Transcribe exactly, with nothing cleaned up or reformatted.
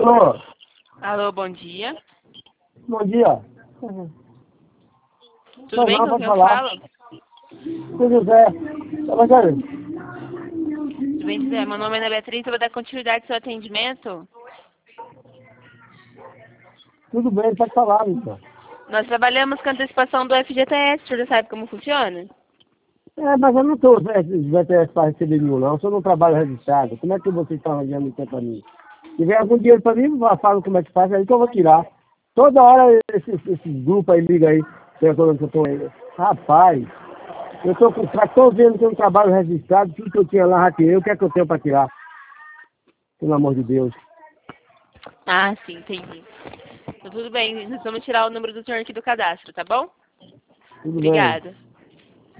Alô? Alô, bom dia. Bom dia. Tudo bem Não, com pode quem eu falar. falo? Sou José. Tá bacana? Tudo bem, José? Meu nome é Ana Beatriz, eu vou dar continuidade ao seu atendimento. Tudo bem, pode falar, então. Nós trabalhamos com antecipação do F G T S, você já sabe como funciona? É, mas eu não estou V T S para receber nenhum, não. Eu sou num trabalho registrado. Como é que vocês estão arranjando isso para mim? Se tiver algum dinheiro para mim, fala como é que faz, aí que eu vou tirar. Toda hora esses, esses grupos aí ligam aí, perguntando que eu tô aí. Rapaz, eu estou com estou vendo que eu trabalho registrado, tudo que eu tinha lá, rateei, o que é que eu tenho para tirar? Pelo amor de Deus. Ah, sim, entendi. Então tudo bem, nós vamos tirar o número do senhor aqui do cadastro, tá bom? Tudo bem. Obrigada.